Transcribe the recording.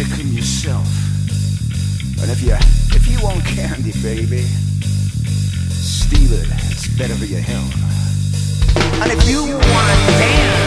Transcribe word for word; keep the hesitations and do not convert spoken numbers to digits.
tricking yourself. And if you if you want candy, baby, steal it. It's better for your health. And if you wanna dance,